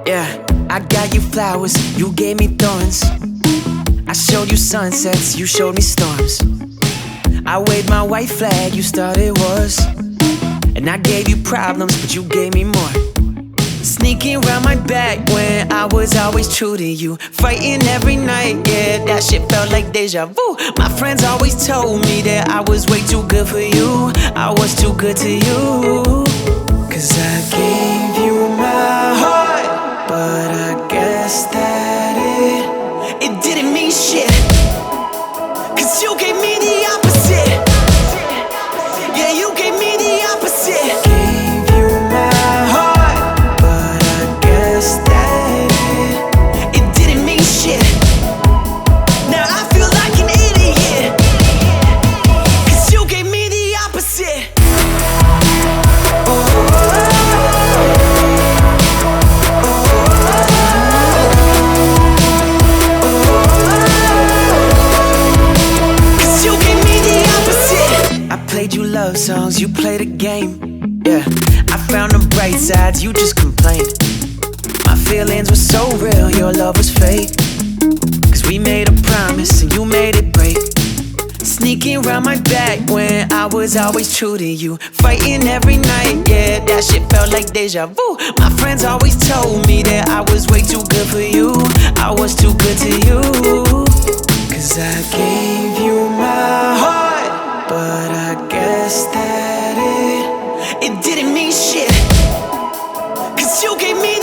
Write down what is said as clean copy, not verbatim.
Yeah, I got you flowers, you gave me thorns. I showed you sunsets, you showed me storms. I waved my white flag, you started wars. And I gave you problems, but you gave me more. Sneaking around my back when I was always true to you. Fighting every night, yeah, that shit felt like deja vu. My friends always told me that I was way too good for you. I was too good to you. Cause I gave you my heart, but I guess that it didn't mean shit. Cause you gave me the opposite. Yeah, you gave me the opposite. Gave you my heart, but I guess that it didn't mean shit. Now I feel like an idiot. Cause you gave me the opposite. Played you love songs, you played a game. Yeah, I found the bright sides, you just complained. My feelings were so real, your love was fake. Cause we made a promise and you made it break. Sneaking around my back when I was always true to you. Fighting every night, yeah, that shit felt like deja vu. My friends always told me that I was way too good for you. I was too good to you. Cause I gave you my heart, but I guess that it didn't mean shit. Cause you gave me